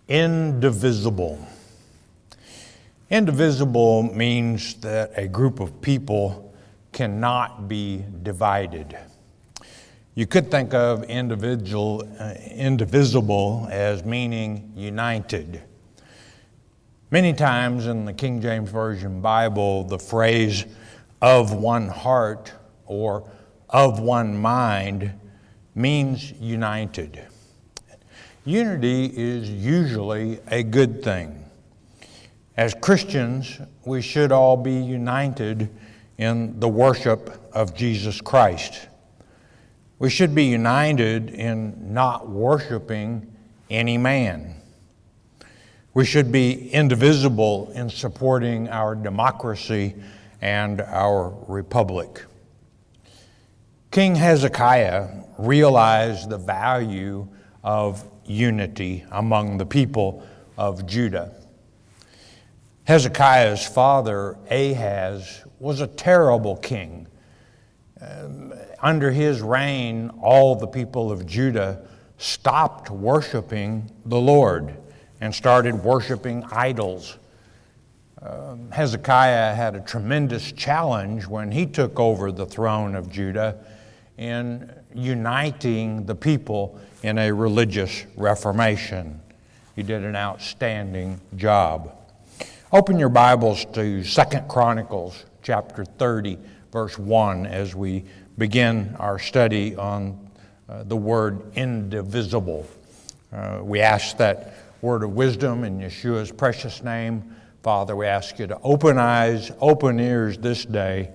Indivisible. Indivisible means that a group of people cannot be divided. You could think of indivisible as meaning united. Many times in the King James Version Bible, the phrase of one heart or of one mind means united. Unity is usually a good thing. As Christians, we should all be united in the worship of Jesus Christ. We should be united in not worshiping any man. We should be indivisible in supporting our democracy and our republic. King Hezekiah realized the value of unity among the people of Judah. Hezekiah's father, Ahaz, was a terrible king. Under his reign, all the people of Judah stopped worshiping the Lord and started worshiping idols. Hezekiah had a tremendous challenge when he took over the throne of Judah in uniting the people in a religious reformation. He did an outstanding job. Open your Bibles to 2 Chronicles chapter 30, verse 1, as we begin our study on the word indivisible. We ask that word of wisdom in Yeshua's precious name. Father, we ask you to open eyes, open ears this day.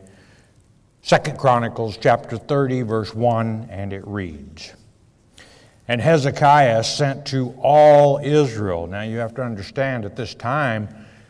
2 Chronicles chapter 30, verse 1, and it reads, "And Hezekiah sent to all Israel." Now you have to understand at this time,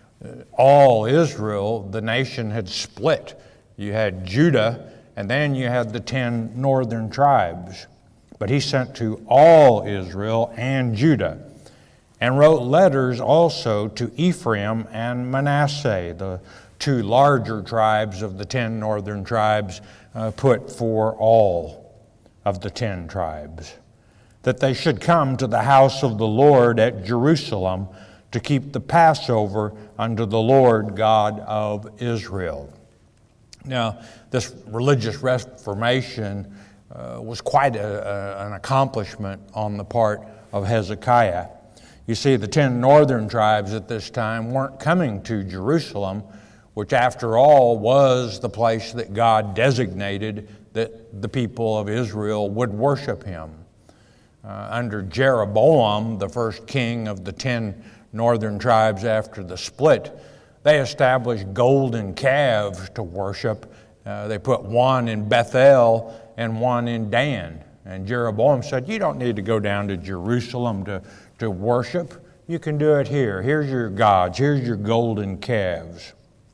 all Israel, the nation had split. You had Judah, and then you had the 10 northern tribes. But he sent to all Israel and Judah, and wrote letters also to Ephraim and Manasseh, the two larger tribes of the 10 northern tribes, put for all of the 10 tribes, that they should come to the house of the Lord at Jerusalem to keep the Passover unto the Lord God of Israel. Now, this religious reformation was quite an accomplishment on the part of Hezekiah. You see, the 10 northern tribes at this time weren't coming to Jerusalem, which after all was the place that God designated that the people of Israel would worship him. Under Jeroboam, the first king of the 10 northern tribes after the split, they established golden calves to worship. They put one in Bethel and one in Dan. And Jeroboam said, "You don't need to go down to Jerusalem to worship. You can do it here. Here's your gods. Here's your golden calves."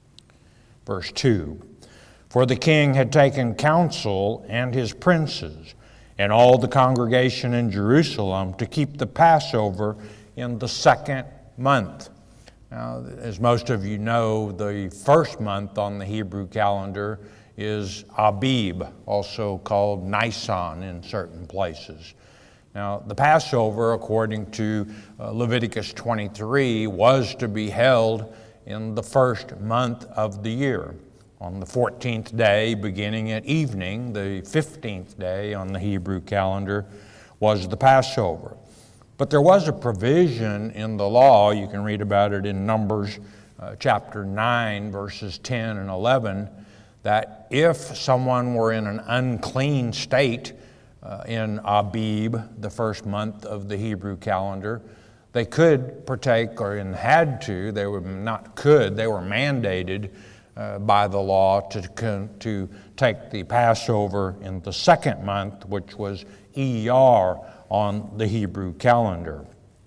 Verse 2, "For the king had taken counsel and his princes and all the congregation in Jerusalem to keep the Passover in the 2nd month." Now, as most of you know, the first month on the Hebrew calendar is Abib, also called Nisan in certain places. Now, the Passover, according to Leviticus 23, was to be held in the first month of the year. On the 14th day, beginning at evening, the 15th day on the Hebrew calendar, was the Passover. But there was a provision in the law, you can read about it in Numbers chapter 9, verses 10 and 11, that if someone were in an unclean state in Abib, the first month of the Hebrew calendar, they could partake, or had to, they were not could, they were mandated by the law to take the Passover in the 2nd month, which was Iyar on the Hebrew calendar.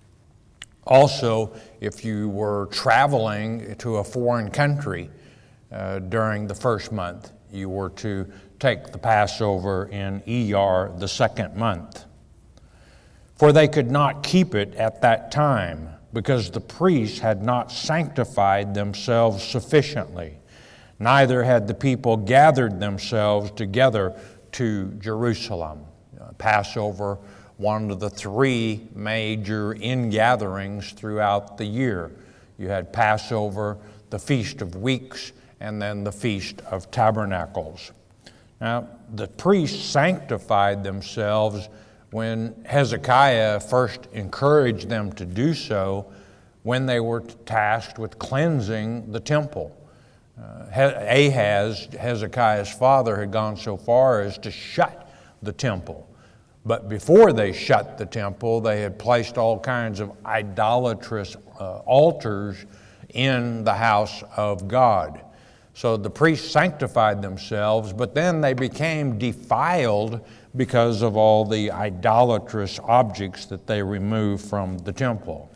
Also, if you were traveling to a foreign country during the first month, you were to take the Passover in Iyar, the 2nd month. For they could not keep it at that time, because the priests had not sanctified themselves sufficiently, neither had the people gathered themselves together to Jerusalem. Passover one of the three major ingatherings throughout the year. You had Passover, the Feast of Weeks, and then the Feast of Tabernacles. Now, the priests sanctified themselves when Hezekiah first encouraged them to do so when they were tasked with cleansing the temple. Ahaz, Hezekiah's father, had gone so far as to shut the temple. But before they shut the temple, they had placed all kinds of idolatrous altars in the house of God. So the priests sanctified themselves, but then they became defiled because of all the idolatrous objects that they removed from the temple.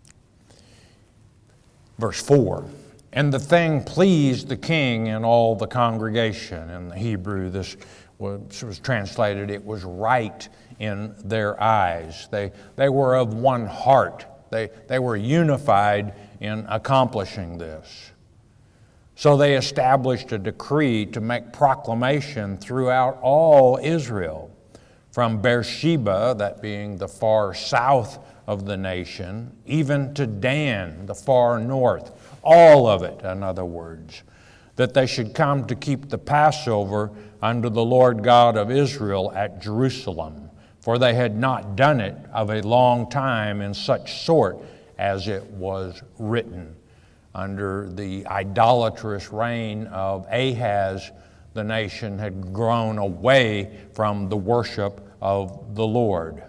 Verse 4, and the thing pleased the king and all the congregation. In the Hebrew, this was translated, it was right in their eyes. They were of one heart. They were unified in accomplishing this. So they established a decree to make proclamation throughout all Israel, from Beersheba, that being the far south of the nation, even to Dan, the far north, all of it, in other words, that they should come to keep the Passover unto the Lord God of Israel at Jerusalem, for they had not done it of a long time in such sort as it was written. Under the idolatrous reign of Ahaz, the nation had grown away from the worship of the Lord.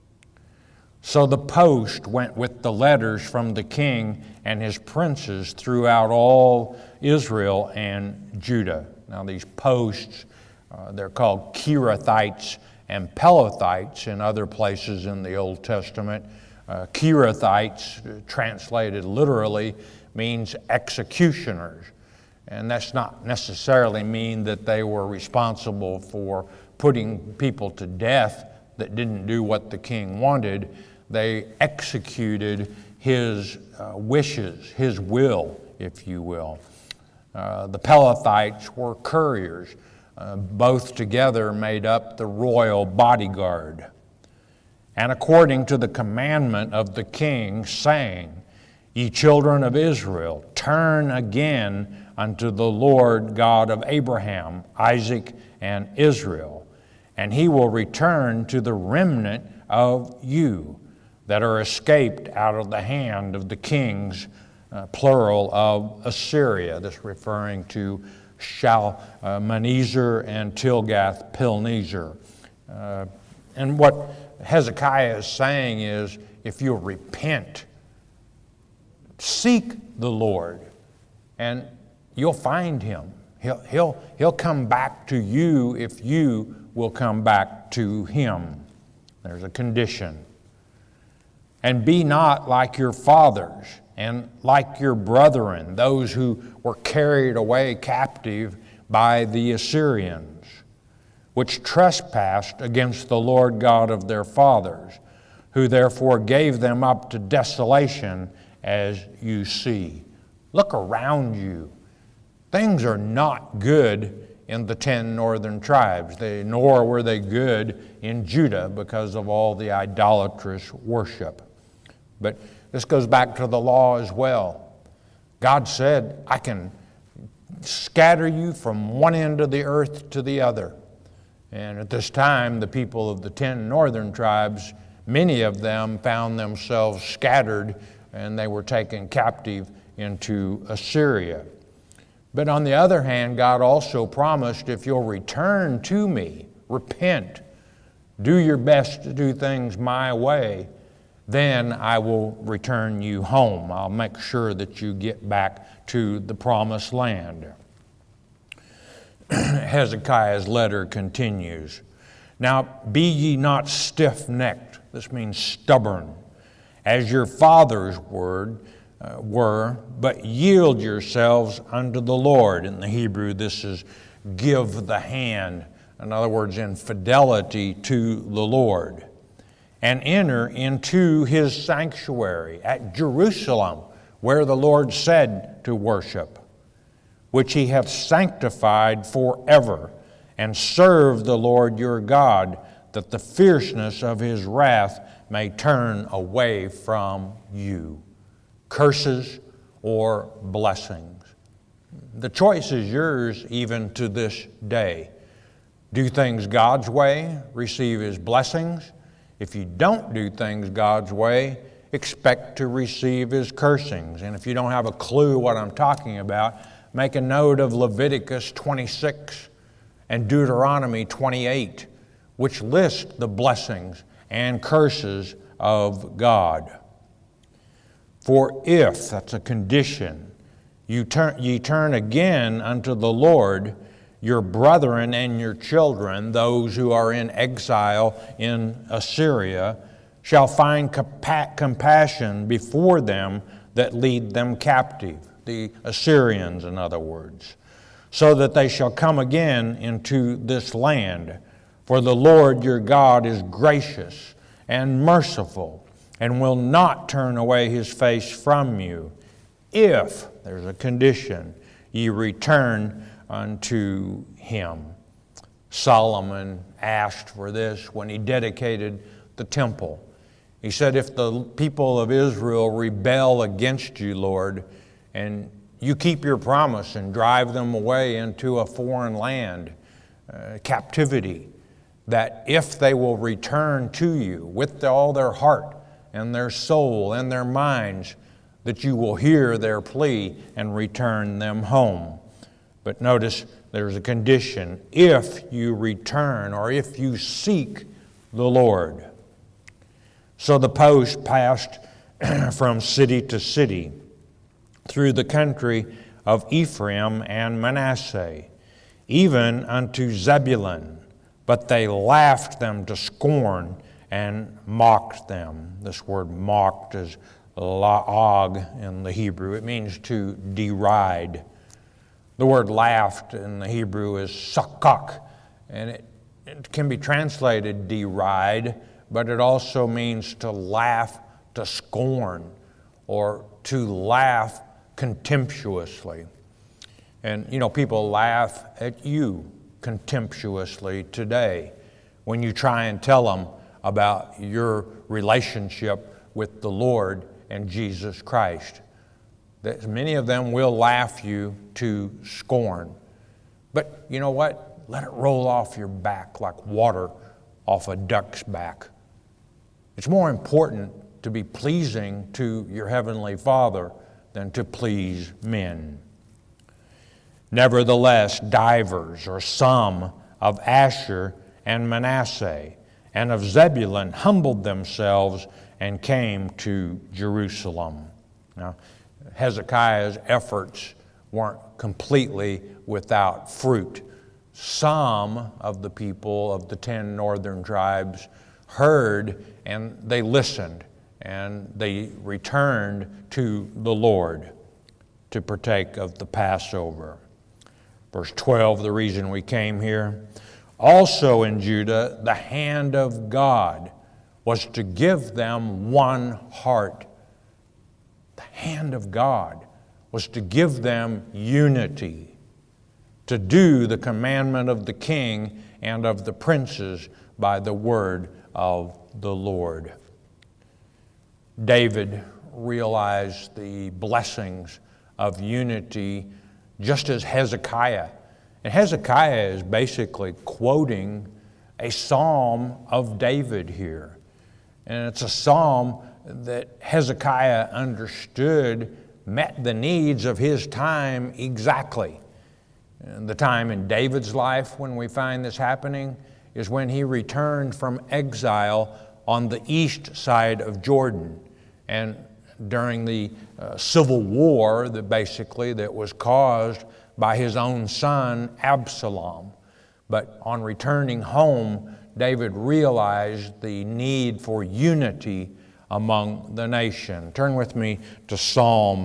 So the post went with the letters from the king and his princes throughout all Israel and Judah. Now these posts, they're called Kerethites and Pelethites in other places in the Old Testament. Kerethites, translated literally, means executioners. And that's not necessarily mean that they were responsible for putting people to death that didn't do what the king wanted. They executed his wishes, his will, if you will. The Pelethites were couriers. Both together made up the royal bodyguard. And according to the commandment of the king, saying, Ye children of Israel, turn again unto the Lord God of Abraham, Isaac, and Israel, and he will return to the remnant of you that are escaped out of the hand of the kings, plural, of Assyria. This referring to Shalmaneser and Tilgath-Pilneser. And what Hezekiah is saying is, if you'll repent, seek the Lord, and you'll find him. He'll come back to you if you will come back to him. There's a condition. And be not like your fathers and like your brethren, those who were carried away captive by the Assyrians, which trespassed against the Lord God of their fathers, who therefore gave them up to desolation, as you see. Look around you. Things are not good in the 10 northern tribes, nor were they good in Judah because of all the idolatrous worship. But this goes back to the law as well. God said, I can scatter you from one end of the earth to the other. And at this time, the people of the 10 northern tribes, many of them found themselves scattered, and they were taken captive into Assyria. But on the other hand, God also promised, if you'll return to me, repent, do your best to do things my way, then I will return you home. I'll make sure that you get back to the promised land. Hezekiah's letter continues. Now be ye not stiff-necked, this means stubborn, as your fathers were, but yield yourselves unto the Lord. In the Hebrew, this is give the hand. In other words, in fidelity to the Lord. And enter into his sanctuary at Jerusalem, where the Lord said to worship, which he hath sanctified forever, and serve the Lord your God, that the fierceness of his wrath may turn away from you. Curses or blessings. The choice is yours even to this day. Do things God's way, receive his blessings. If you don't do things God's way, expect to receive his cursings. And if you don't have a clue what I'm talking about, make a note of Leviticus 26 and Deuteronomy 28, which list the blessings and curses of God. For if, that's a condition, ye turn again unto the Lord, your brethren and your children, those who are in exile in Assyria, shall find compassion before them that lead them captive, the Assyrians, in other words, so that they shall come again into this land. For the Lord your God is gracious and merciful, and will not turn away his face from you, if, there's a condition, ye return unto him. Solomon asked for this when he dedicated the temple. He said, if the people of Israel rebel against you, Lord, and you keep your promise and drive them away into a foreign land, captivity, that if they will return to you with all their heart and their soul and their minds, that you will hear their plea and return them home. But notice there's a condition, if you return or if you seek the Lord. So the post passed from city to city through the country of Ephraim and Manasseh, even unto Zebulun. But they laughed them to scorn and mocked them. This word mocked is la'ag in the Hebrew. It means to deride. The word laughed in the Hebrew is sakak, and it can be translated deride, but it also means to laugh to scorn or to laugh contemptuously. And, people laugh at you contemptuously today when you try and tell them about your relationship with the Lord and Jesus Christ. That many of them will laugh you to scorn. But you know what? Let it roll off your back like water off a duck's back. It's more important to be pleasing to your Heavenly Father than to please men. Nevertheless, divers, or some, of Asher and Manasseh and of Zebulun humbled themselves and came to Jerusalem. Now, Hezekiah's efforts weren't completely without fruit. Some of the people of the 10 northern tribes heard and they listened and they returned to the Lord to partake of the Passover. Verse 12, the reason we came here. Also in Judah, the hand of God was to give them one heart. The hand of God was to give them unity, to do the commandment of the king and of the princes by the word of the Lord. David realized the blessings of unity just as Hezekiah. And Hezekiah is basically quoting a psalm of David here. And it's a psalm that Hezekiah understood met the needs of his time exactly. And the time in David's life when we find this happening is when he returned from exile on the east side of Jordan. And during the civil war that was caused by his own son Absalom. But on returning home, David realized the need for unity among the nation. Turn with me to Psalm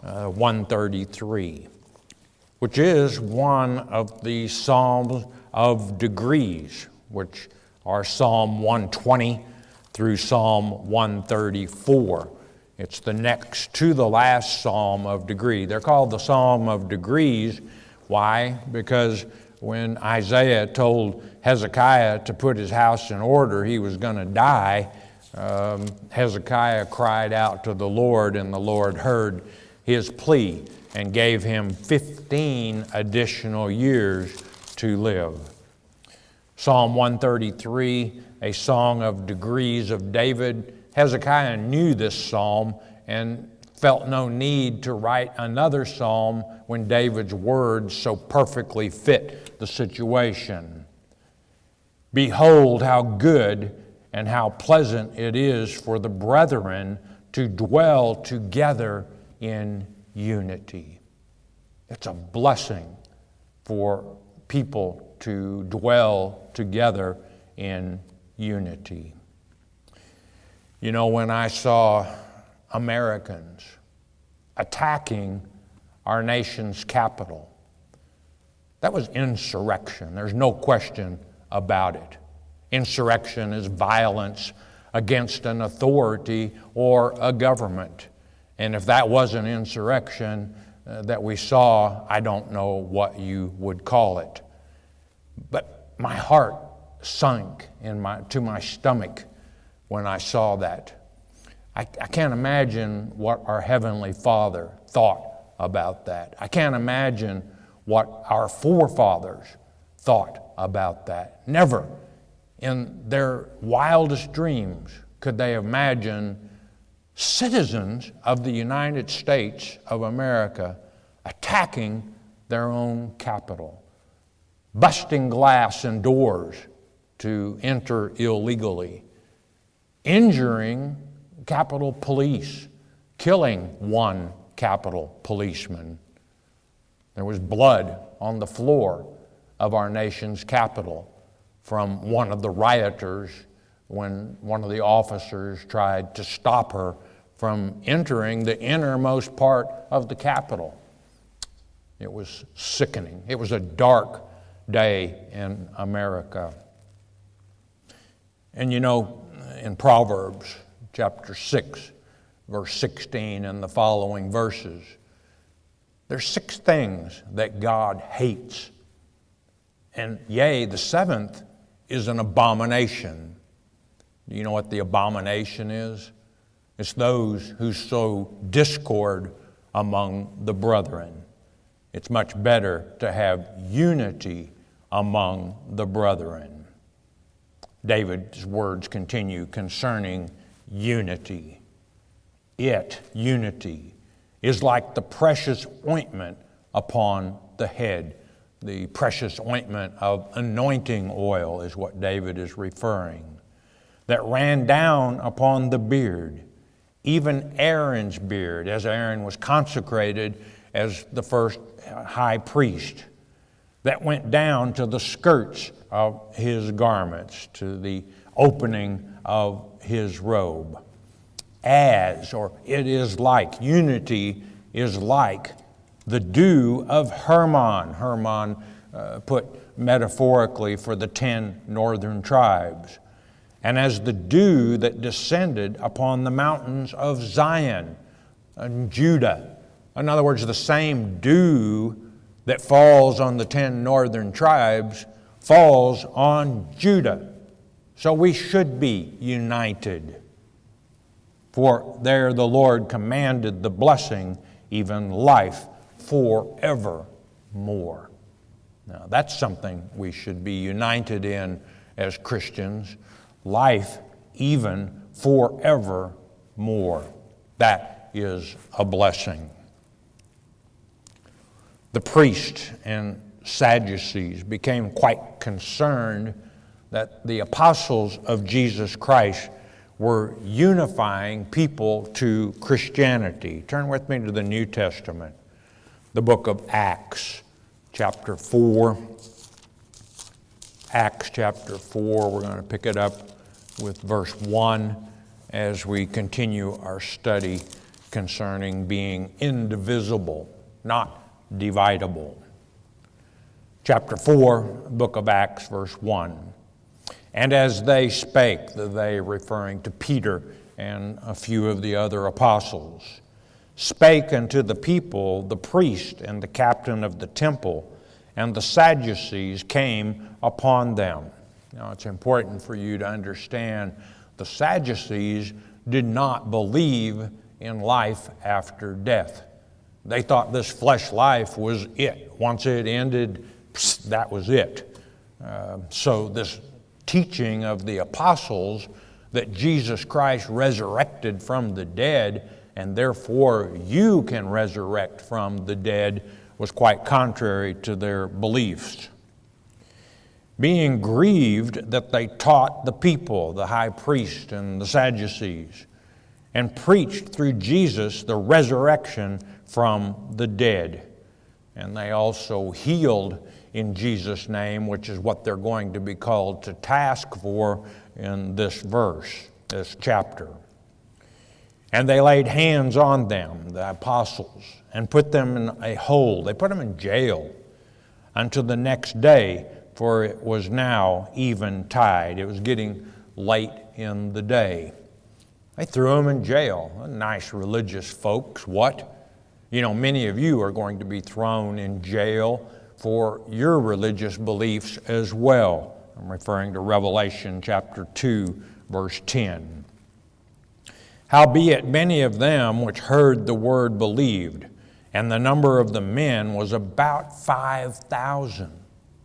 133, which is one of the Psalms of degrees, which are Psalm 120 through Psalm 134. It's the next to the last Psalm of degree. They're called the Psalm of degrees. Why? Because when Isaiah told Hezekiah to put his house in order, he was going to die. Hezekiah cried out to the Lord, and the Lord heard his plea and gave him 15 additional years to live. Psalm 133, a song of degrees of David. Hezekiah knew this psalm and felt no need to write another psalm when David's words so perfectly fit the situation. Behold, how good and how pleasant it is for the brethren to dwell together in unity. It's a blessing for people to dwell together in unity. You know, when I saw Americans attacking our nation's capital, that was insurrection. There's no question about it. Insurrection is violence against an authority or a government. And if that was an insurrection that we saw, I don't know what you would call it. But my heart sunk to my stomach when I saw that. I can't imagine what our Heavenly Father thought about that. I can't imagine what our forefathers thought about that. Never in their wildest dreams could they imagine citizens of the United States of America attacking their own capital, busting glass and doors to enter illegally, injuring Capitol Police, killing one Capitol policeman. There was blood on the floor of our nation's Capitol from one of the rioters when one of the officers tried to stop her from entering the innermost part of the Capitol. It was sickening. It was a dark day in America. And you know, in Proverbs chapter 6, verse 16 and the following verses, there's 6 things that God hates. And yea, the 7th is an abomination. Do you know what the abomination is? It's those who sow discord among the brethren. It's much better to have unity among the brethren. David's words continue concerning unity. Unity, is like the precious ointment upon the head. The precious ointment of anointing oil is what David is referring, that ran down upon the beard, even Aaron's beard, as Aaron was consecrated as the first high priest, that went down to the skirts of his garments, to the opening of his robe. It is like, unity is like the dew of Hermon. Hermon put metaphorically for the 10 northern tribes. And as the dew that descended upon the mountains of Zion and Judah. In other words, the same dew that falls on the 10 northern tribes falls on Judah. So we should be united. For there the Lord commanded the blessing, even life forevermore. Now that's something we should be united in as Christians. Life even forevermore. That is a blessing. The priests and Sadducees became quite concerned that the apostles of Jesus Christ were unifying people to Christianity. Turn with me to the New Testament, the book of Acts, chapter 4. Acts chapter 4, we're going to pick it up with verse 1 as we continue our study concerning being indivisible, not dividable. Chapter 4, book of Acts, verse 1. And as they spake, they referring to Peter and a few of the other apostles, spake unto the people the priest and the captain of the temple, and the Sadducees came upon them. Now, it's important for you to understand the Sadducees did not believe in life after death. They thought this flesh life was it. Once it ended, that was it. So this teaching of the apostles that Jesus Christ resurrected from the dead, and therefore you can resurrect from the dead, was quite contrary to their beliefs. Being grieved that they taught the people, the high priest and the Sadducees, and preached through Jesus the resurrection from the dead. And they also healed in Jesus' name, which is what they're going to be called to task for in this verse, this chapter. And they laid hands on them, the apostles, and put them in a hold. They put them in jail until the next day, for it was now eventide. It was getting late in the day. They threw them in jail. Nice religious folks. What? You know, many of you are going to be thrown in jail for your religious beliefs as well. I'm referring to Revelation chapter 2, verse 10. Howbeit many of them which heard the word believed, and the number of the men was about 5,000.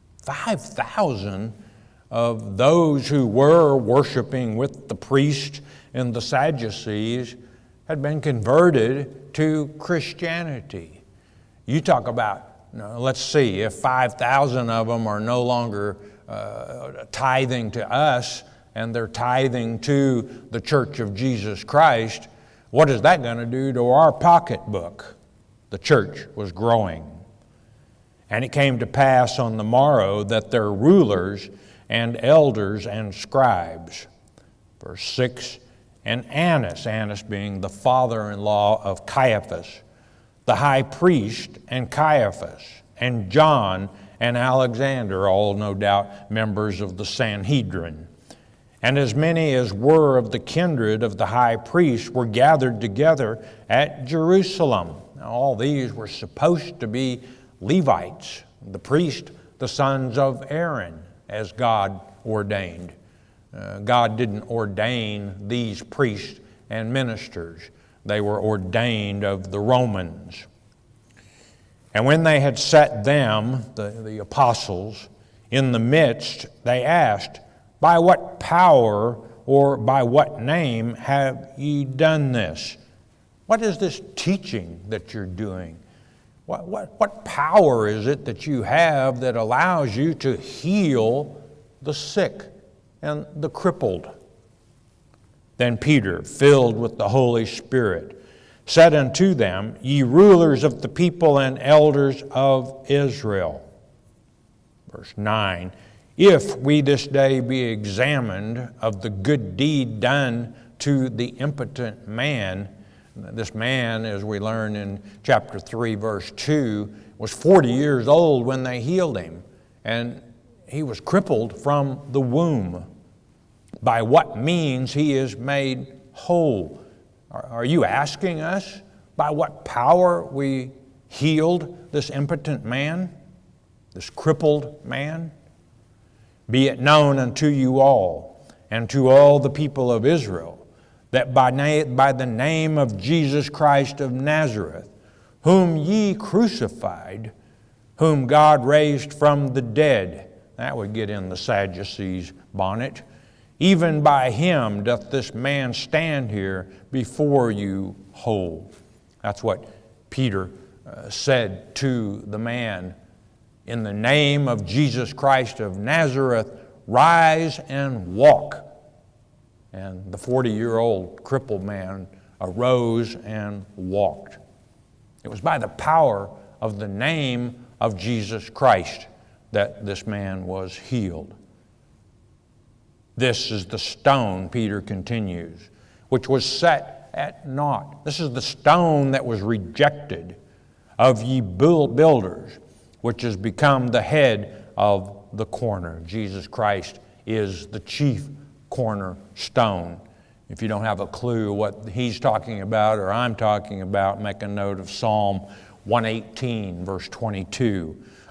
5,000 of those who were worshiping with the priest and the Sadducees had been converted to Christianity. You talk about, let's see, if 5,000 of them are no longer tithing to us and they're tithing to the Church of Jesus Christ, what is that going to do to our pocketbook? The church was growing. And it came to pass on the morrow that their rulers and elders and scribes, verse 6, and Annas being the father-in-law of Caiaphas, the high priest, and Caiaphas, and John and Alexander, all no doubt members of the Sanhedrin. And as many as were of the kindred of the high priest were gathered together at Jerusalem. Now, all these were supposed to be Levites, the priest, the sons of Aaron, as God ordained. God didn't ordain these priests and ministers. They were ordained of the Romans. And when they had set them, the apostles, in the midst, they asked, by what power or by what name have ye done this? What is this teaching that you're doing? What power is it that you have that allows you to heal the sick and the crippled? Then Peter, filled with the Holy Spirit, said unto them, Ye rulers of the people and elders of Israel. Verse 9, If we this day be examined of the good deed done to the impotent man, this man, as we learn in chapter 3, verse 2, was 40 years old when they healed him, and he was crippled from the womb. By what means he is made whole? Are you asking us by what power we healed this impotent man, this crippled man? Be it known unto you all, and to all the people of Israel, that by the name of Jesus Christ of Nazareth, whom ye crucified, whom God raised from the dead, that would get in the Sadducees' bonnet, even by him doth this man stand here before you whole. That's what Peter said to the man. In the name of Jesus Christ of Nazareth, rise and walk. And the 40-year-old crippled man arose and walked. It was by the power of the name of Jesus Christ that this man was healed. This is the stone, Peter continues, which was set at naught. This is the stone that was rejected of ye builders, which has become the head of the corner. Jesus Christ is the chief cornerstone. If you don't have a clue what he's talking about or I'm talking about, make a note of Psalm 118, verse 22.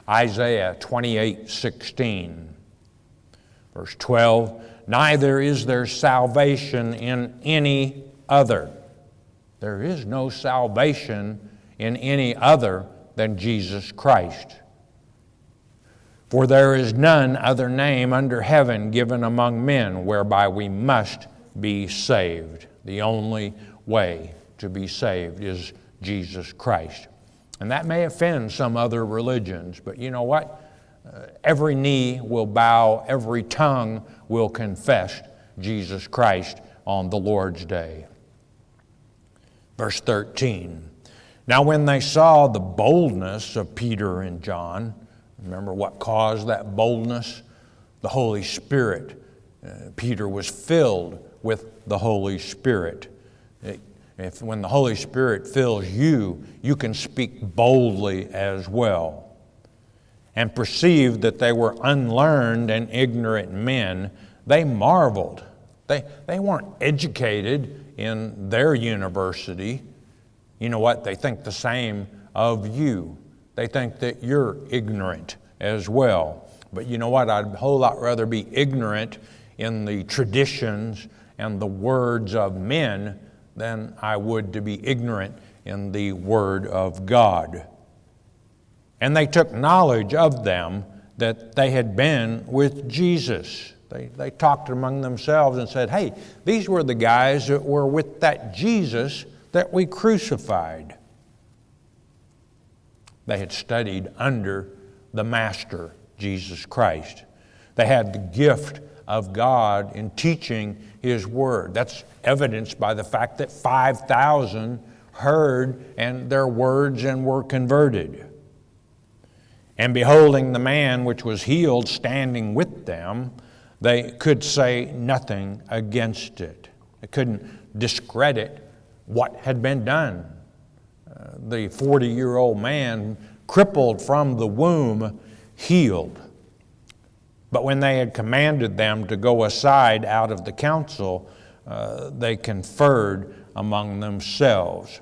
Isaiah 28:16. Verse 12, neither is there salvation in any other. There is no salvation in any other than Jesus Christ. For there is none other name under heaven given among men whereby we must be saved. The only way to be saved is Jesus Christ. And that may offend some other religions, but you know what? Every knee will bow, every tongue will confess Jesus Christ on the Lord's day. Verse 13. Now when they saw the boldness of Peter and John, remember what caused that boldness? The Holy Spirit. Peter was filled with the Holy Spirit. When the Holy Spirit fills you, you can speak boldly as well. And perceived that they were unlearned and ignorant men, they marveled. They weren't educated in their university. You know what? They think the same of you. They think that you're ignorant as well. But you know what? I'd a whole lot rather be ignorant in the traditions and the words of men than I would to be ignorant in the Word of God. And they took knowledge of them that they had been with Jesus. They talked among themselves and said, hey, these were the guys that were with that Jesus that we crucified. They had studied under the Master, Jesus Christ. They had the gift of God in teaching His Word. That's evidenced by the fact that 5,000 heard and their words and were converted. And beholding the man which was healed standing with them, they could say nothing against it. They couldn't discredit what had been done. The 40-year-old man, crippled from the womb, healed. But when they had commanded them to go aside out of the council, they conferred among themselves.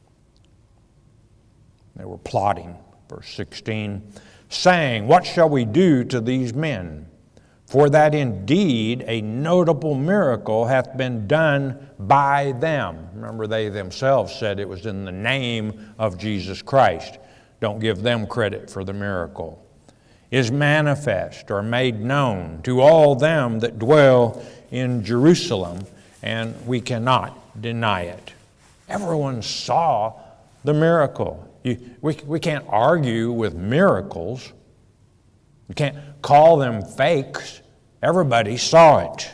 They were plotting. Verse 16, saying, what shall we do to these men? For that indeed a notable miracle hath been done by them. Remember, they themselves said it was in the name of Jesus Christ. Don't give them credit for the miracle. Is manifest or made known to all them that dwell in Jerusalem, and we cannot deny it. Everyone saw the miracle. We can't argue with miracles. We can't call them fakes. Everybody saw it.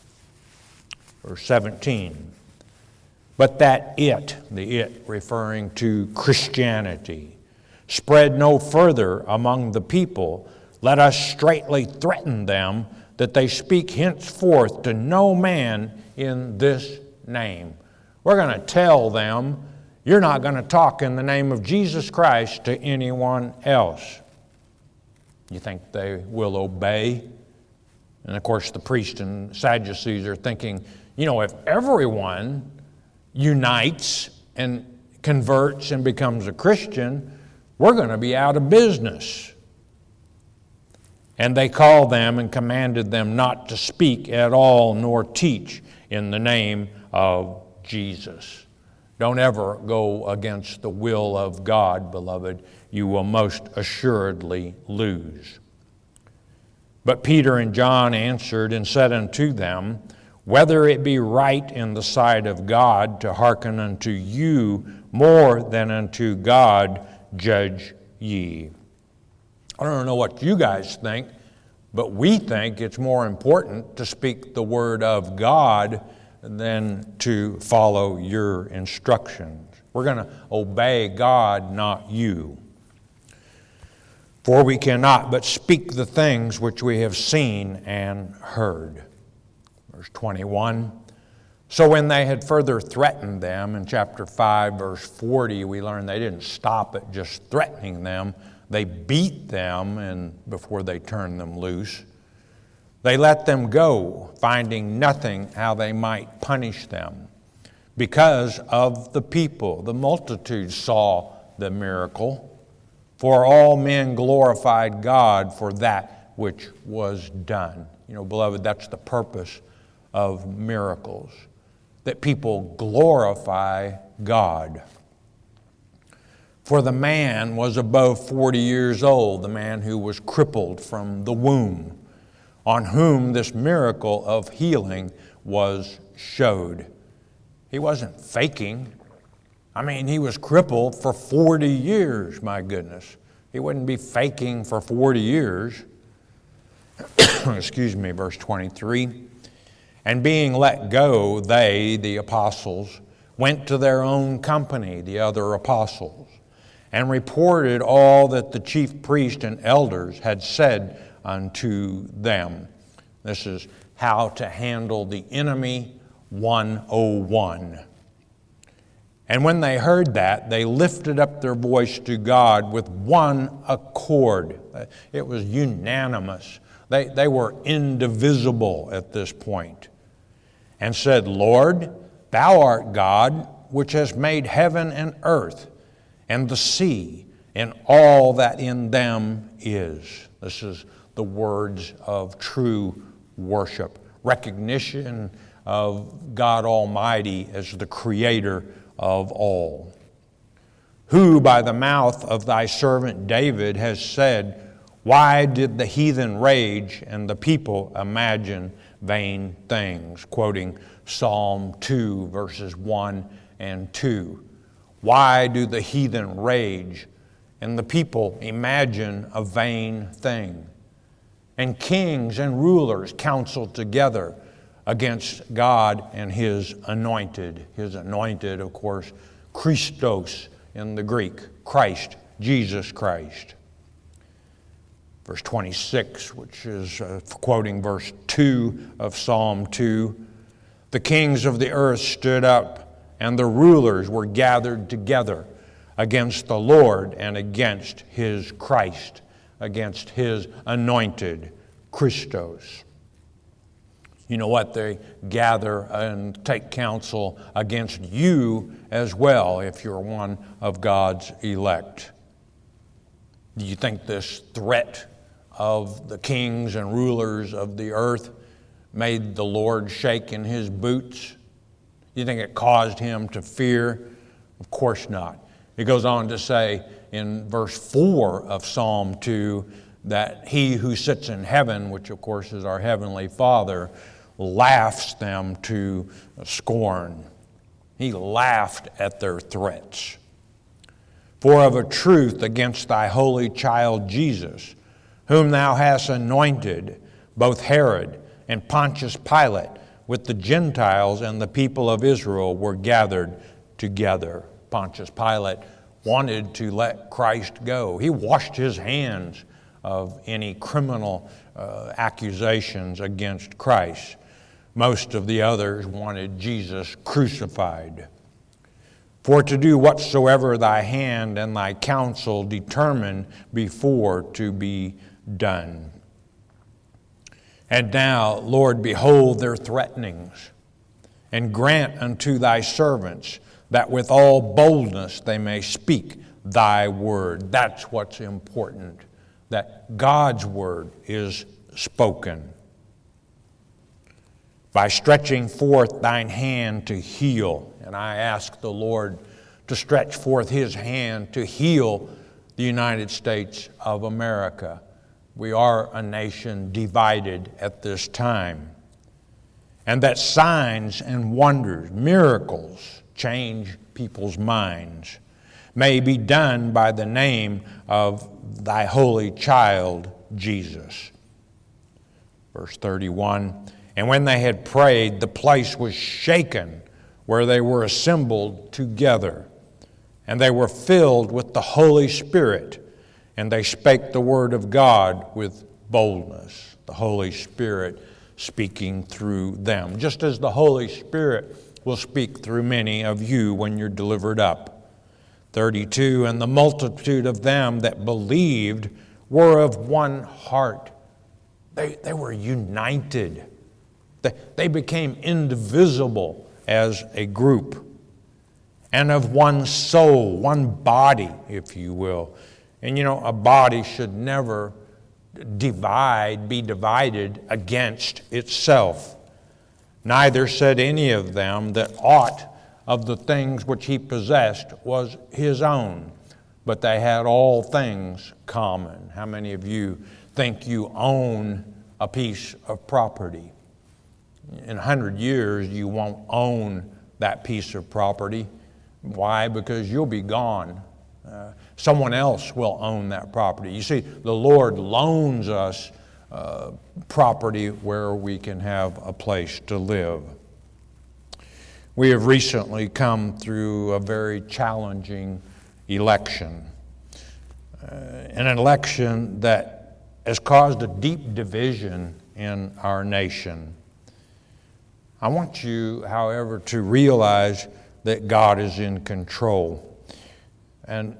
Verse 17. But that the it referring to Christianity, spread no further among the people, let us straitly threaten them that they speak henceforth to no man in this name. We're going to tell them, you're not going to talk in the name of Jesus Christ to anyone else. You think they will obey? And of course the priests and Sadducees are thinking, if everyone unites and converts and becomes a Christian, we're going to be out of business. And they called them and commanded them not to speak at all nor teach in the name of Jesus. Don't ever go against the will of God, beloved. You will most assuredly lose. But Peter and John answered and said unto them, whether it be right in the sight of God to hearken unto you more than unto God, judge ye. I don't know what you guys think, but we think it's more important to speak the word of God than to follow your instructions. We're going to obey God, not you. For we cannot but speak the things which we have seen and heard. Verse 21. So when they had further threatened them, in chapter 5, verse 40, we learn they didn't stop at just threatening them. They beat them before they turned them loose. They let them go, finding nothing how they might punish them. Because of the people, the multitude saw the miracle. For all men glorified God for that which was done. You know, beloved, that's the purpose of miracles, that people glorify God. For the man was above 40 years old, the man who was crippled from the womb, on whom this miracle of healing was showed. He wasn't faking. I mean, he was crippled for 40 years, my goodness. He wouldn't be faking for 40 years. Excuse me, verse 23. And being let go, they, the apostles, went to their own company, the other apostles, and reported all that the chief priest and elders had said unto them. This is how to handle the enemy 101. And when they heard that, they lifted up their voice to God with one accord. It was unanimous. They were indivisible at this point. And said, Lord, thou art God, which has made heaven and earth, and the sea, and all that in them is. This is the words of true worship. Recognition of God Almighty as the creator of all. Who by the mouth of thy servant David has said, why did the heathen rage and the people imagine vain things? Quoting Psalm 2, verses 1 and 2. Why do the heathen rage and the people imagine a vain thing? And kings and rulers counsel together against God and His anointed. His anointed, of course, Christos in the Greek, Christ, Jesus Christ. Verse 26, which is quoting verse 2 of Psalm 2, the kings of the earth stood up, and the rulers were gathered together against the Lord and against His Christ, against His anointed Christos. You know what? They gather and take counsel against you as well if you're one of God's elect. Do you think this threat of the kings and rulers of the earth made the Lord shake in His boots? You think it caused Him to fear? Of course not. It goes on to say in verse 4 of Psalm 2 that He who sits in heaven, which of course is our Heavenly Father, laughs them to scorn. He laughed at their threats. For of a truth against thy holy child Jesus, whom thou hast anointed, both Herod and Pontius Pilate, with the Gentiles and the people of Israel, were gathered together. Pontius Pilate wanted to let Christ go. He washed his hands of any criminal accusations against Christ. Most of the others wanted Jesus crucified. For to do whatsoever thy hand and thy counsel determined before to be done. And now, Lord, behold their threatenings, and grant unto thy servants that with all boldness they may speak thy word. That's what's important, that God's word is spoken. By stretching forth thine hand to heal. And I ask the Lord to stretch forth His hand to heal the United States of America. We are a nation divided at this time. And that signs and wonders, miracles, change people's minds, may be done by the name of thy holy child, Jesus. Verse 31, and when they had prayed, the place was shaken where they were assembled together. And they were filled with the Holy Spirit, and they spake the word of God with boldness. The Holy Spirit speaking through them, just as the Holy Spirit will speak through many of you when you're delivered up. 32, and the multitude of them that believed were of one heart. They were united. They became indivisible as a group, and of one soul, one body, if you will. And a body should never be divided against itself. Neither said any of them that aught of the things which he possessed was his own, but they had all things common. How many of you think you own a piece of property? In 100 years, you won't own that piece of property. Why? Because you'll be gone. Someone else will own that property. You see, the Lord loans us property where we can have a place to live. We have recently come through a very challenging election. An election that has caused a deep division in our nation. I want you, however, to realize that God is in control. And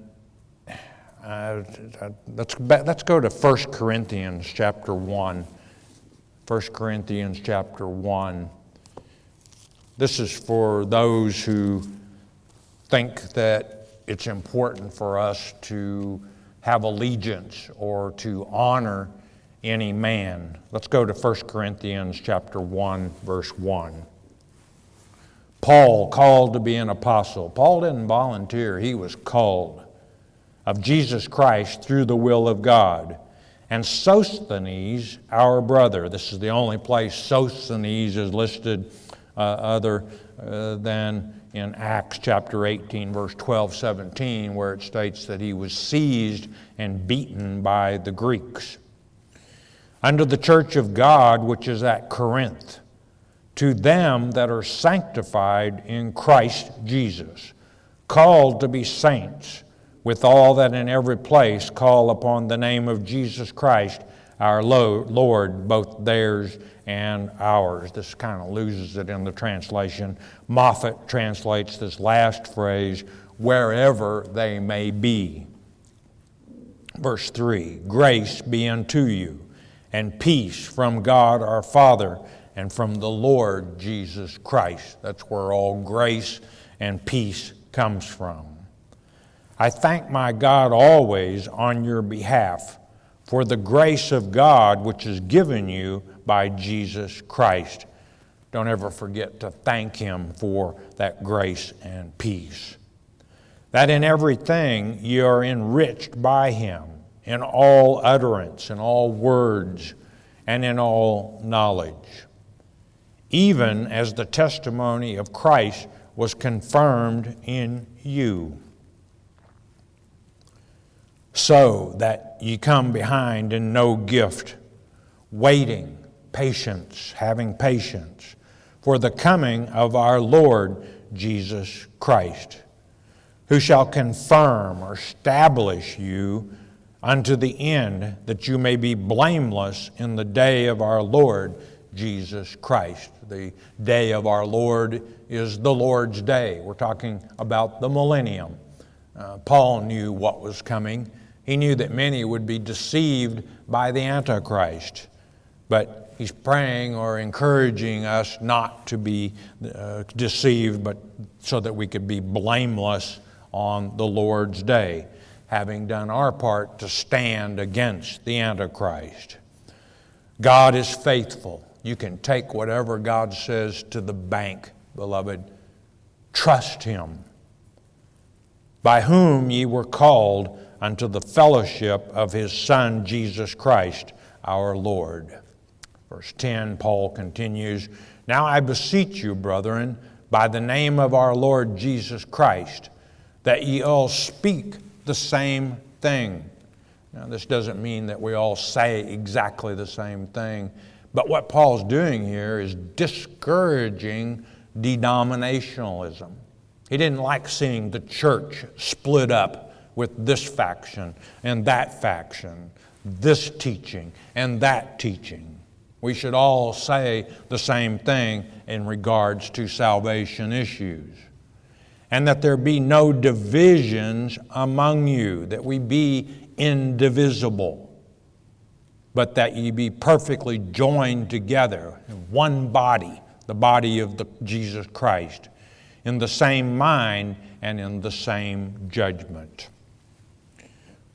let's go to 1 Corinthians chapter 1. 1 Corinthians chapter 1. This is for those who think that it's important for us to have allegiance or to honor any man. Let's go to 1 Corinthians chapter 1, verse 1. Paul, called to be an apostle. Paul didn't volunteer, he was called. Of Jesus Christ through the will of God. And Sosthenes, our brother. This is the only place Sosthenes is listed other than in Acts chapter 18, verse 12, 17, where it states that he was seized and beaten by the Greeks. Unto the church of God which is at Corinth, to them that are sanctified in Christ Jesus, called to be saints, with all that in every place call upon the name of Jesus Christ, our Lord, both theirs and ours. This kind of loses it in the translation. Moffat translates this last phrase, wherever they may be. Verse 3, grace be unto you, and peace from God our Father, and from the Lord Jesus Christ. That's where all grace and peace comes from. I thank my God always on your behalf for the grace of God which is given you by Jesus Christ. Don't ever forget to thank Him for that grace and peace. That in everything you are enriched by Him, in all utterance, in all words, and in all knowledge, even as the testimony of Christ was confirmed in you, so that ye come behind in no gift, waiting, patience, having patience, for the coming of our Lord Jesus Christ, who shall confirm or establish you unto the end, that you may be blameless in the day of our Lord Jesus Christ. The day of our Lord is the Lord's day. We're talking about the millennium. Paul knew what was coming. He knew that many would be deceived by the Antichrist. But he's praying or encouraging us not to be deceived, but so that we could be blameless on the Lord's day, having done our part to stand against the Antichrist. God is faithful. You can take whatever God says to the bank, beloved. Trust Him. By whom ye were called unto the fellowship of His Son, Jesus Christ, our Lord. Verse 10, Paul continues, Now I beseech you, brethren, by the name of our Lord Jesus Christ, that ye all speak the same thing. Now, this doesn't mean that we all say exactly the same thing, but what Paul's doing here is discouraging denominationalism. He didn't like seeing the church split up with this faction and that faction, this teaching and that teaching. We should all say the same thing in regards to salvation issues. And that there be no divisions among you, that we be indivisible, but that ye be perfectly joined together in one body, the body of Jesus Christ, in the same mind and in the same judgment.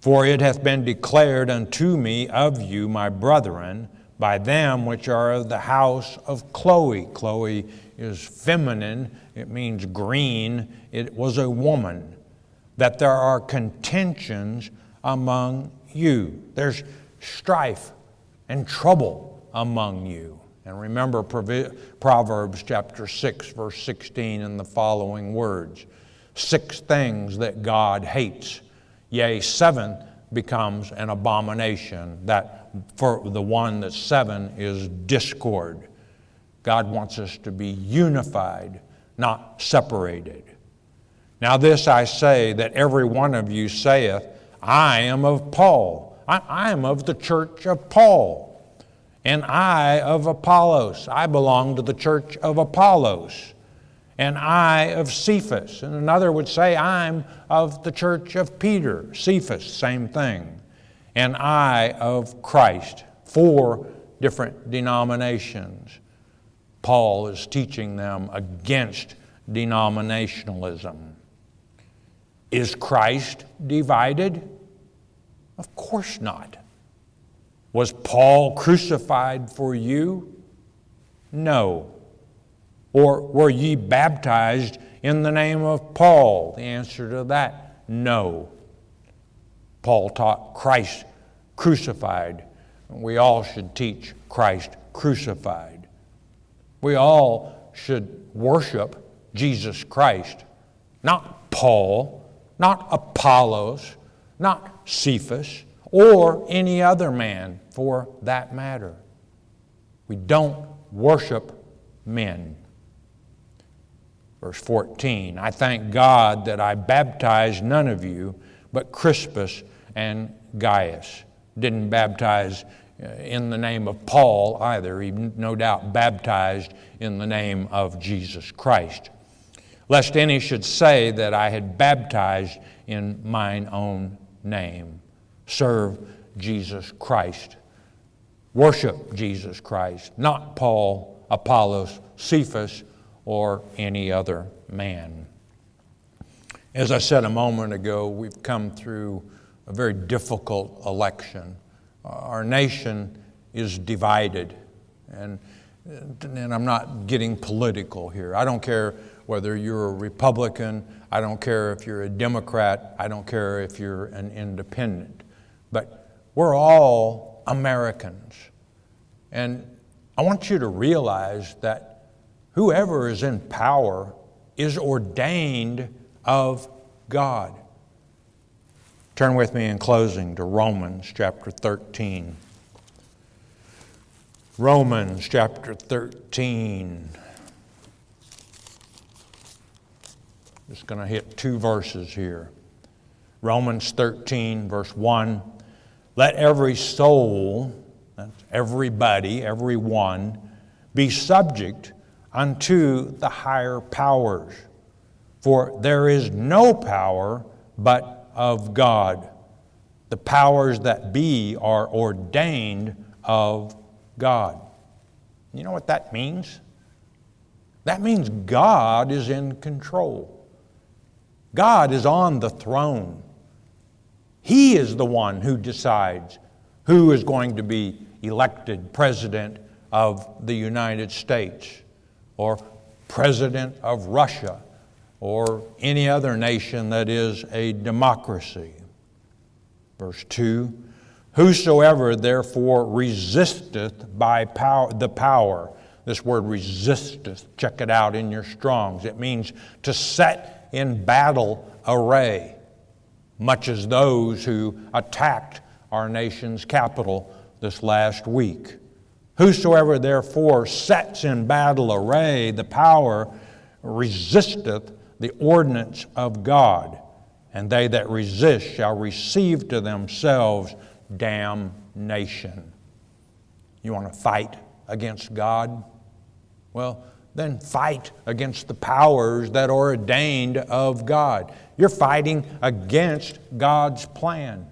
For it hath been declared unto me of you, my brethren, by them which are of the house of Chloe. Chloe is feminine. It means green. It was a woman. That there are contentions among you. There's strife and trouble among you. And remember Proverbs chapter 6, verse 16 and the following words. 6 things that God hates. Yea, 7 becomes an abomination. That for the one that's 7 is discord. God wants us to be unified, not separated. Now this I say, that every one of you saith, I am of Paul. I am of the church of Paul. And I of Apollos. I belong to the church of Apollos. And I of Cephas. And another would say, I'm of the church of Peter. Cephas, same thing. And I of Christ. 4 different denominations. Paul is teaching them against denominationalism. Is Christ divided? Of course not. Was Paul crucified for you? No. Or were ye baptized in the name of Paul? The answer to that, no. Paul taught Christ crucified. We all should teach Christ crucified. We all should worship Jesus Christ, not Paul, not Apollos, not Cephas, or any other man for that matter. We don't worship men. Verse 14, I thank God that I baptized none of you but Crispus and Gaius. Didn't baptize in the name of Paul either. He no doubt baptized in the name of Jesus Christ. Lest any should say that I had baptized in mine own name. Serve Jesus Christ. Worship Jesus Christ, not Paul, Apollos, Cephas, or any other man. As I said a moment ago, we've come through a very difficult election. Our nation is divided, and I'm not getting political here. I don't care whether you're a Republican, I don't care if you're a Democrat, I don't care if you're an independent. But we're all Americans. And I want you to realize that whoever is in power is ordained of God. Turn with me in closing to Romans chapter 13. Romans chapter 13. Just going to hit 2 verses here. Romans 13, verse 1. Let every soul, that's everybody, everyone, be subject unto the higher powers. For there is no power but of God. The powers that be are ordained of God. You know what that means? That means God is in control. God is on the throne. He is the one who decides who is going to be elected president of the United States, or president of Russia, or any other nation that is a democracy. Verse 2, whosoever therefore resisteth by the power. This word resisteth, check it out in your Strongs. It means to set in battle array, much as those who attacked our nation's capital this last week. Whosoever therefore sets in battle array the power resisteth the ordinance of God, and they that resist shall receive to themselves damnation. You want to fight against God? Well, then fight against the powers that are ordained of God. You're fighting against God's plan.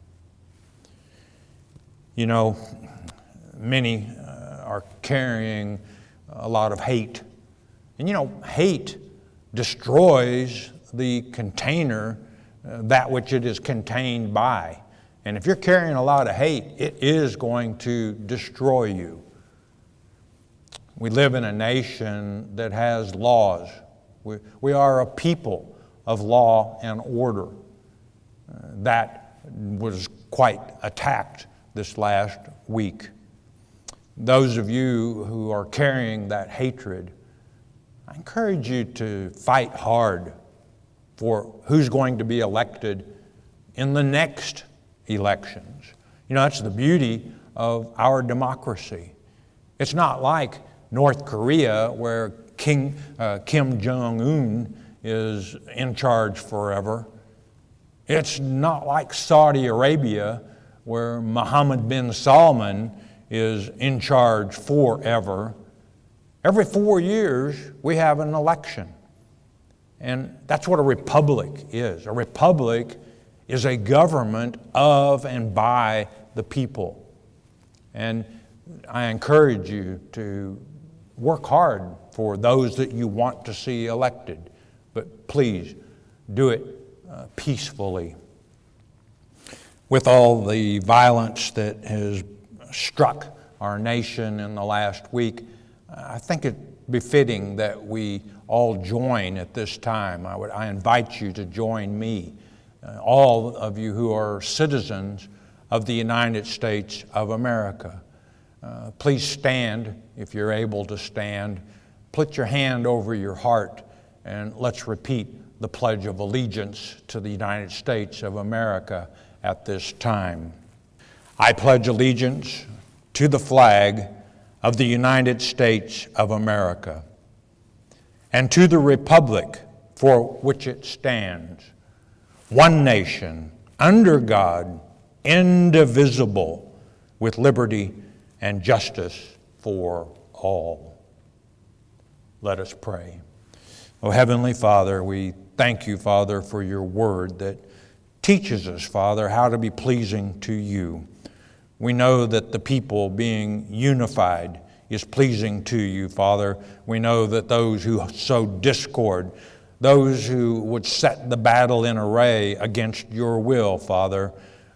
You know, many are carrying a lot of hate. And you know, hate destroys the container that which it is contained by. And if you're carrying a lot of hate, it is going to destroy you. We live in a nation that has laws. We are a people of law and order. That was quite attacked this last week. Those of you who are carrying that hatred, I encourage you to fight hard for who's going to be elected in the next elections. You know, that's the beauty of our democracy. It's not like North Korea, where Kim Jong-un is in charge forever. It's not like Saudi Arabia, where Mohammed bin Salman is in charge forever. Every 4 years, we have an election. And that's what a republic is. A republic is a government of and by the people. And I encourage you to work hard for those that you want to see elected. But please, do it peacefully. With all the violence that has struck our nation in the last week, I think it befitting that we all join at this time. I invite you to join me, all of you who are citizens of the United States of America. Please stand if you're able to stand. Put your hand over your heart and let's repeat the Pledge of Allegiance to the United States of America at this time. I pledge allegiance to the flag of the United States of America and to the republic for which it stands, one nation, under God, indivisible, with liberty and justice for all. Let us pray. Oh, Heavenly Father, we thank you, Father, for your word that teaches us, Father, how to be pleasing to you. We know that the people being unified is pleasing to you, Father. We know that those who sow discord, those who would set the battle in array against your will, Father,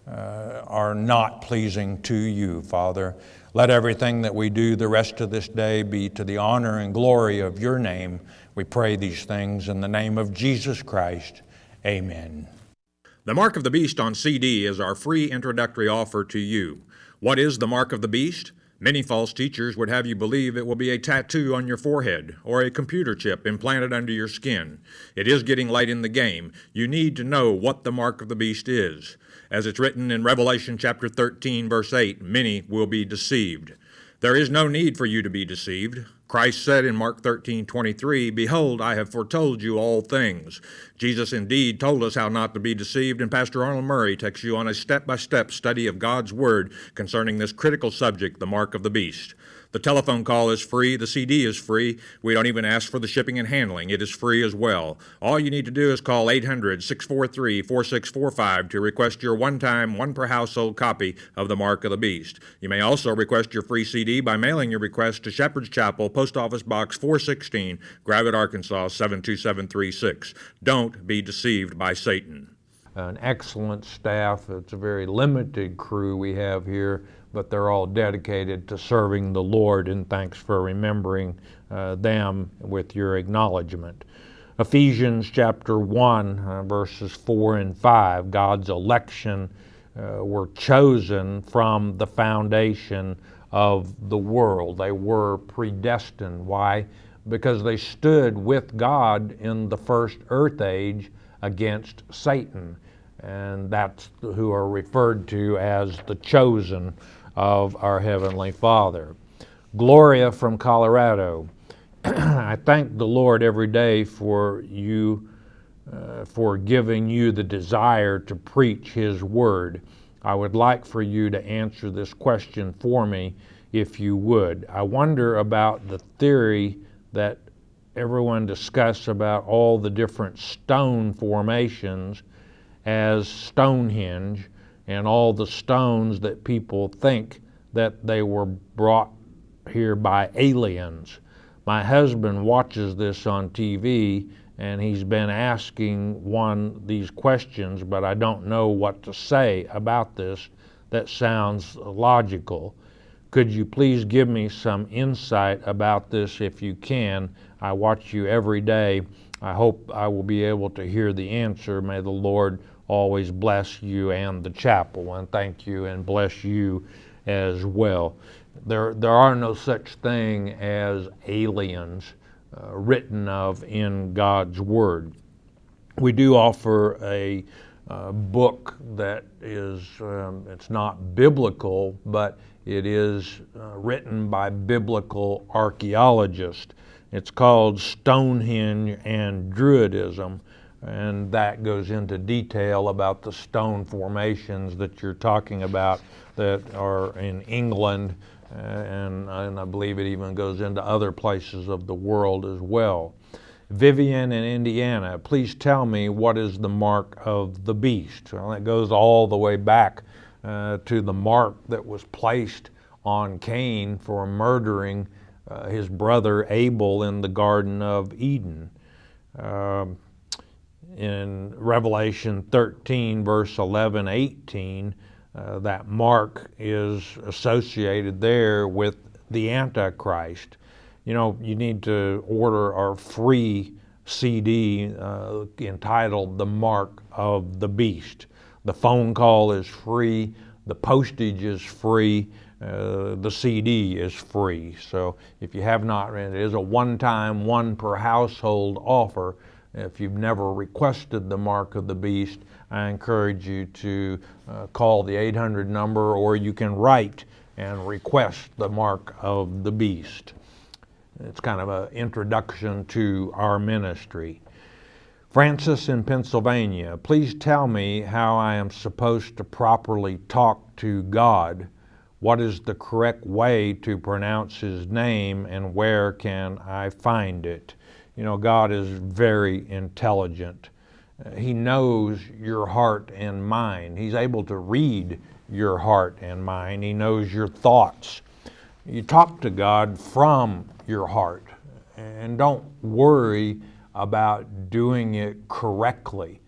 are not pleasing to you, Father. Let everything that we do the rest of this day be to the honor and glory of your name. We pray these things in the name of Jesus Christ. Amen. The Mark of the Beast on CD is our free introductory offer to you. What is the Mark of the Beast? Many false teachers would have you believe it will be a tattoo on your forehead or a computer chip implanted under your skin. It is getting late in the game. You need to know what the Mark of the Beast is. As it's written in Revelation chapter 13, verse 8, many will be deceived. There is no need for you to be deceived. Christ said in Mark 13:23, "Behold, I have foretold you all things." Jesus indeed told us how not to be deceived, and Pastor Arnold Murray takes you on a step-by-step study of God's Word concerning this critical subject, the Mark of the Beast. The telephone call is free. The CD is free. We don't even ask for the shipping and handling. It is free as well. All you need to do is call 800-643-4645 to request your one-time, one-per-household copy of the Mark of the Beast. You may also request your free CD by mailing your request to Shepherd's Chapel, Post Office Box 416, Gravette, Arkansas 72736. Don't be deceived by Satan. An excellent staff. It's a very limited crew we have here, but they're all dedicated to serving the Lord, and thanks for remembering them with your acknowledgement. Ephesians chapter 1, verses 4 and 5, God's election were chosen from the foundation of the world. They were predestined. Why? Because they stood with God in the first earth age against Satan, and that's who are referred to as the chosen of our Heavenly Father. Gloria from Colorado. I thank the Lord every day for you, for giving you the desire to preach His Word. I would like for you to answer this question for me, if you would. I wonder about the theory that everyone discusses about all the different stone formations as Stonehenge, and all the stones that people think that they were brought here by aliens. My husband watches this on TV, and he's been asking these questions, but I don't know what to say about this that sounds logical. Could you please give me some insight about this if you can? I watch you every day. I hope I will be able to hear the answer. May the Lord always bless you and the chapel, and thank you and bless you as well. There are no such thing as aliens written of in God's Word. We do offer a book that is, it's not biblical, but it is written by biblical archaeologists. It's called Stonehenge and Druidism, and that goes into detail about the stone formations that you're talking about that are in England, and I believe it even goes into other places of the world as well. Vivian in Indiana, please tell me what is the mark of the beast? Well, it goes all the way back to the mark that was placed on Cain for murdering his brother Abel in the Garden of Eden. In Revelation 13, verse 11, 18, that mark is associated there with the Antichrist. You know, you need to order our free CD entitled The Mark of the Beast. The phone call is free, the postage is free, the CD is free. So if you have not, it is a one-time, one per household offer. If you've never requested the Mark of the Beast, I encourage you to call the 800 number, or you can write and request the Mark of the Beast. It's kind of an introduction to our ministry. Francis in Pennsylvania, please tell me how I am supposed to properly talk to God. What is the correct way to pronounce His name, and where can I find it? You know, God is very intelligent. He knows your heart and mind. He's able to read your heart and mind. He knows your thoughts. You talk to God from your heart, and don't worry about doing it correctly.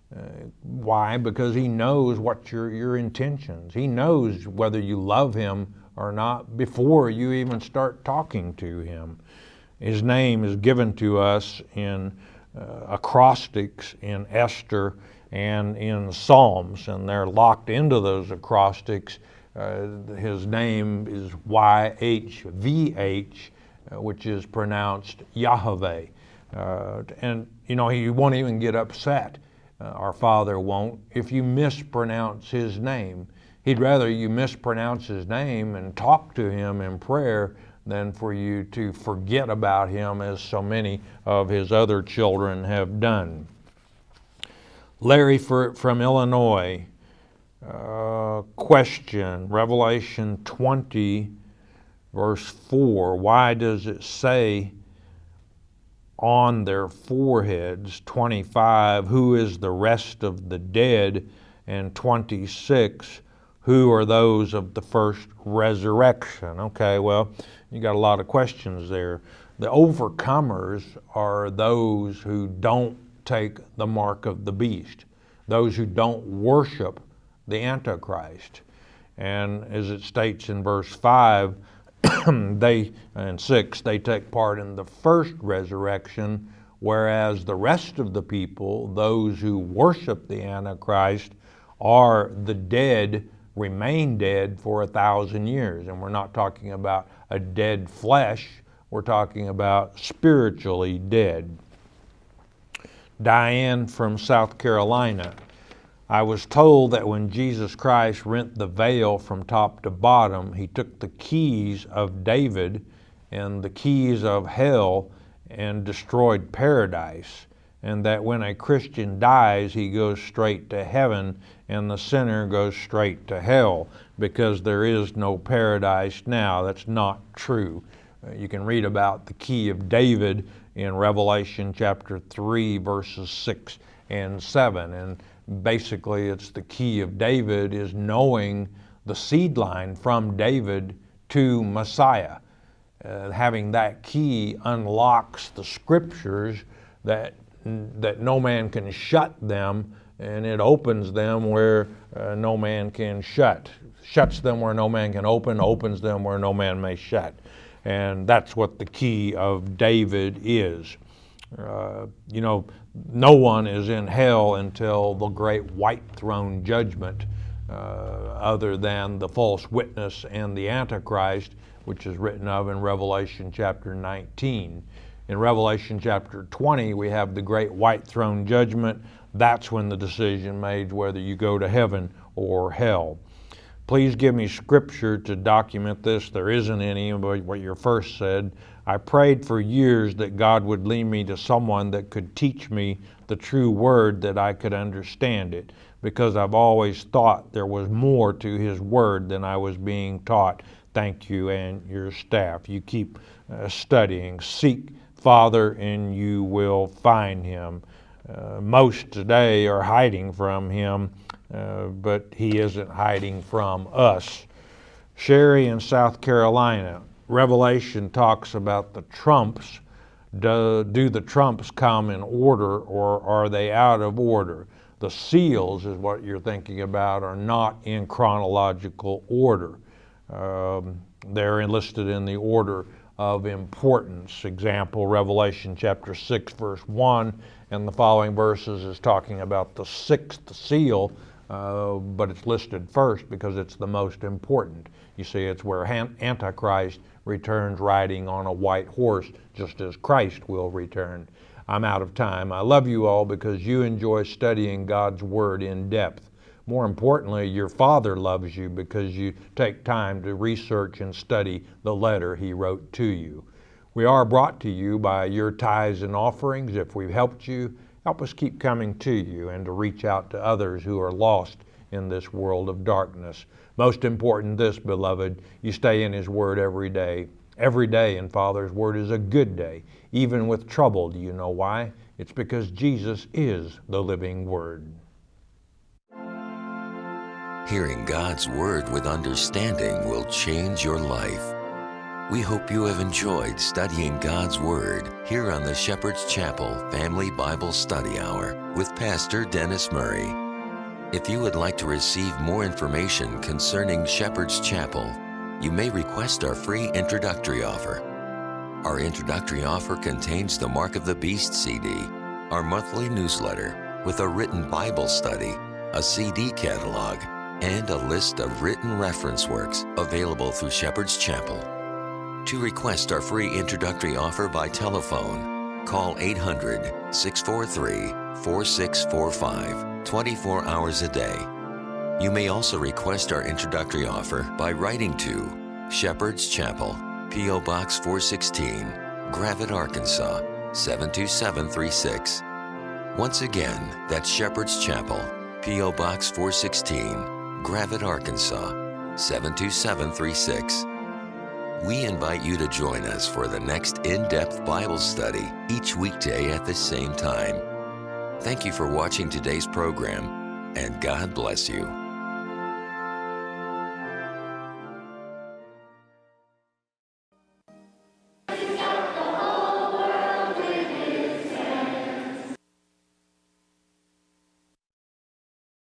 Why? Because He knows what your intentions. He knows whether you love Him or not before you even start talking to Him. His name is given to us in acrostics in Esther and in Psalms, and they're locked into those acrostics. His name is YHVH, which is pronounced Yahweh. And, you know, He won't even get upset. Our Father won't if you mispronounce His name. He'd rather you mispronounce His name and talk to Him in prayer than for you to forget about Him, as so many of His other children have done. Larry from Illinois, question, Revelation 20, verse 4, why does it say on their foreheads, 25, who is the rest of the dead, and 26, who are those of the first resurrection? Okay, well, you got a lot of questions there. The overcomers are those who don't take the mark of the beast, those who don't worship the Antichrist. And as it states in verse 5 and 6, they take part in the first resurrection, whereas the rest of the people, those who worship the Antichrist, are the dead, remain dead for 1,000 years. And we're not talking about a dead flesh, we're talking about spiritually dead. Diane from South Carolina, I was told that when Jesus Christ rent the veil from top to bottom, He took the keys of David and the keys of hell and destroyed paradise, and that when a Christian dies, he goes straight to heaven and the sinner goes straight to hell, because there is no paradise now. That's not true. You can read about the key of David in Revelation chapter 3, verses 6 and 7. And basically, it's the key of David is knowing the seed line from David to Messiah. Having that key unlocks the scriptures that that no man can shut them, and it opens them where no man can shut. Shuts them where no man can open, opens them where no man may shut. And that's what the key of David is. No one is in hell until the great white throne judgment, other than the false witness and the Antichrist, which is written of in Revelation chapter 19. In Revelation chapter 20, we have the great white throne judgment. That's when the decision made whether you go to heaven or hell. Please give me scripture to document this. There isn't any, but what you first said. I prayed for years that God would lead me to someone that could teach me the true word, that I could understand it, because I've always thought there was more to His word than I was being taught. Thank you and your staff. You keep studying. Seek Father and you will find Him. Most today are hiding from Him, but He isn't hiding from us. Sherry in South Carolina, Revelation talks about the trumps. Do the trumps come in order, or are they out of order? The seals is what you're thinking about, are not in chronological order. They're enlisted in the order of importance. Example, Revelation chapter 6, verse 1, and the following verses is talking about the sixth seal, but it's listed first because it's the most important. You see, it's where Antichrist returns riding on a white horse, just as Christ will return. I'm out of time. I love you all because you enjoy studying God's Word in depth. More importantly, your Father loves you because you take time to research and study the letter He wrote to you. We are brought to you by your tithes and offerings. If we've helped you, help us keep coming to you and to reach out to others who are lost in this world of darkness. Most important this, beloved, you stay in His Word every day. Every day in Father's Word is a good day, even with trouble. Do you know why? It's because Jesus is the living Word. Hearing God's Word with understanding will change your life. We hope you have enjoyed studying God's Word here on the Shepherd's Chapel Family Bible Study Hour with Pastor Dennis Murray. If you would like to receive more information concerning Shepherd's Chapel, you may request our free introductory offer. Our introductory offer contains the Mark of the Beast CD, our monthly newsletter with a written Bible study, a CD catalog, and a list of written reference works available through Shepherd's Chapel. To request our free introductory offer by telephone, call 800-643-4645, 24 hours a day. You may also request our introductory offer by writing to Shepherd's Chapel, P.O. Box 416, Gravette, Arkansas, 72736. Once again, that's Shepherd's Chapel, P.O. Box 416, Gravette, Arkansas, 72736. We invite you to join us for the next in-depth Bible study each weekday at the same time. Thank you for watching today's program, and God bless you.